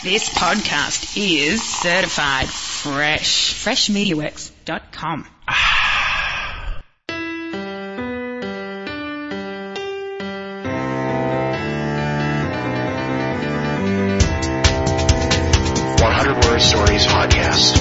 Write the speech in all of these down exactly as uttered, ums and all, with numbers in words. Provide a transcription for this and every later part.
This podcast is certified fresh. fresh media works dot com. one hundred Word Stories Podcast.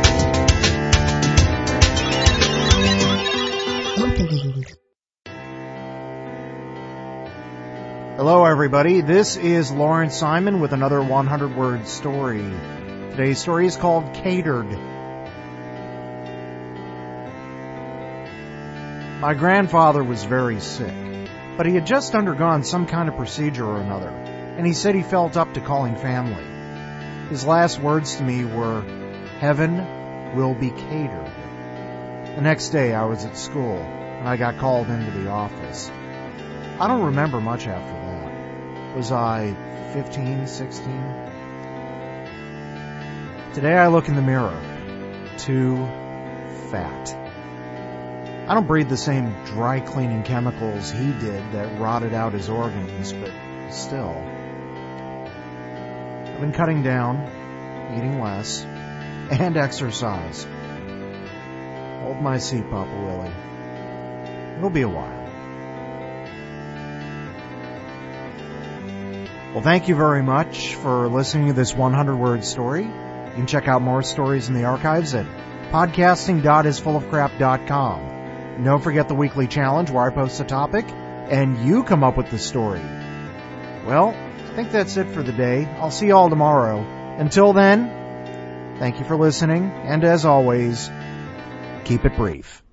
Hello everybody, this is Lawrence Simon with another one hundred word story. Today's story is called Catered. My grandfather was very sick, but he had just undergone some kind of procedure or another, and he said he felt up to calling family. His last words to me were, "Heaven will be catered." The next day I was at school, and I got called into the office. I don't remember much after that. Was I fifteen, sixteen? Today I look in the mirror. Too fat. I don't breathe the same dry cleaning chemicals he did that rotted out his organs, but still. I've been cutting down, eating less, and exercise. Hold my seat, Papa Willie. It'll be a while. Well, thank you very much for listening to this one hundred word story. You can check out more stories in the archives at podcasting dot is full of crap dot com. And don't forget the weekly challenge where I post a topic and you come up with the story. Well, I think that's it for the day. I'll see you all tomorrow. Until then, thank you for listening, and as always, keep it brief.